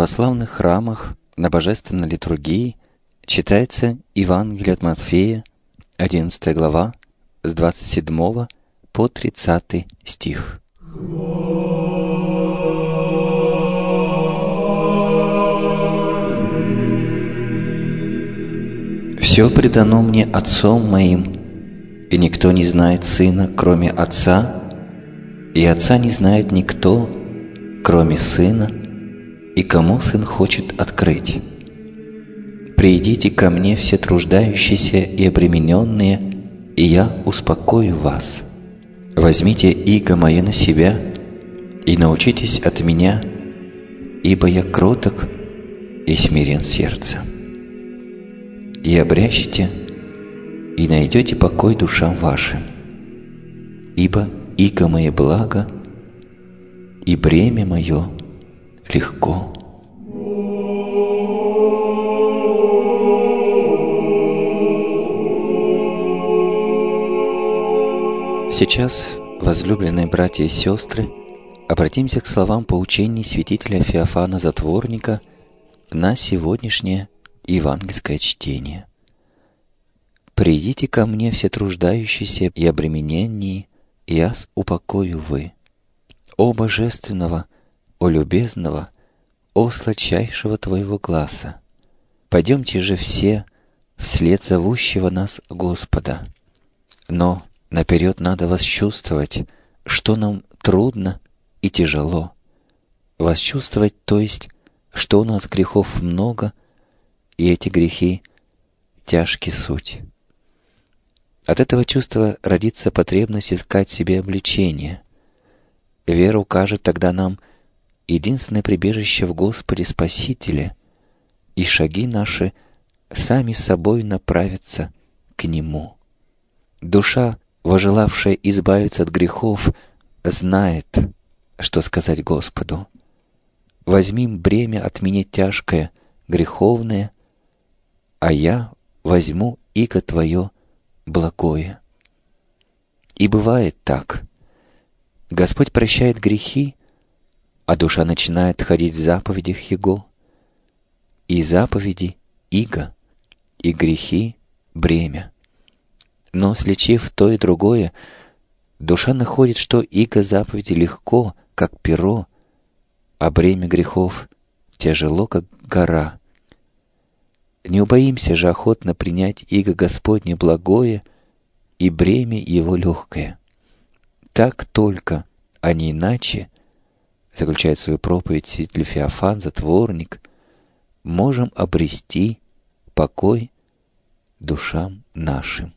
православных храмах на божественной литургии читается Евангелие от Матфея, 11 глава, с 27 по 30 стих. «Все предано мне Отцом моим, и никто не знает Сына, кроме Отца, и Отца не знает никто, кроме Сына, и кому Сын хочет открыть. Придите ко мне все труждающиеся и обремененные, и я успокою вас. Возьмите иго мое на себя и научитесь от меня, ибо я кроток и смирен сердцем. И обрящите, и найдете покой душам вашим, ибо иго мое благо, и бремя мое легко». Сейчас, возлюбленные братья и сестры, обратимся к словам поучений святителя Феофана Затворника на сегодняшнее евангельское чтение. «Придите ко мне все труждающиеся и обремененные, и я упокою вы. О божественного, о любезного, о сладчайшего Твоего гласа! Пойдемте же все вслед зовущего нас Господа. Но наперед надо восчувствовать, что нам трудно и тяжело. Восчувствовать, то есть, что у нас грехов много, и эти грехи тяжки суть. От этого чувства родится потребность искать себе обличение. Вера укажет тогда нам единственное прибежище в Господе Спасителе, и шаги наши сами собой направятся к Нему. Душа, вожелавшая избавиться от грехов, знает, что сказать Господу: «Возьми бремя от меня тяжкое, греховное, а я возьму иго Твое благое». И бывает так. Господь прощает грехи, а душа начинает ходить в заповедях Его, и заповеди — иго, и грехи — бремя. Но, сличив то и другое, душа находит, что иго заповеди легко, как перо, а бремя грехов тяжело, как гора. Не убоимся же охотно принять иго Господне благое и бремя Его легкое. Так только, а не иначе, заключает свою проповедь святитель Феофан Затворник, можем обрести покой душам нашим.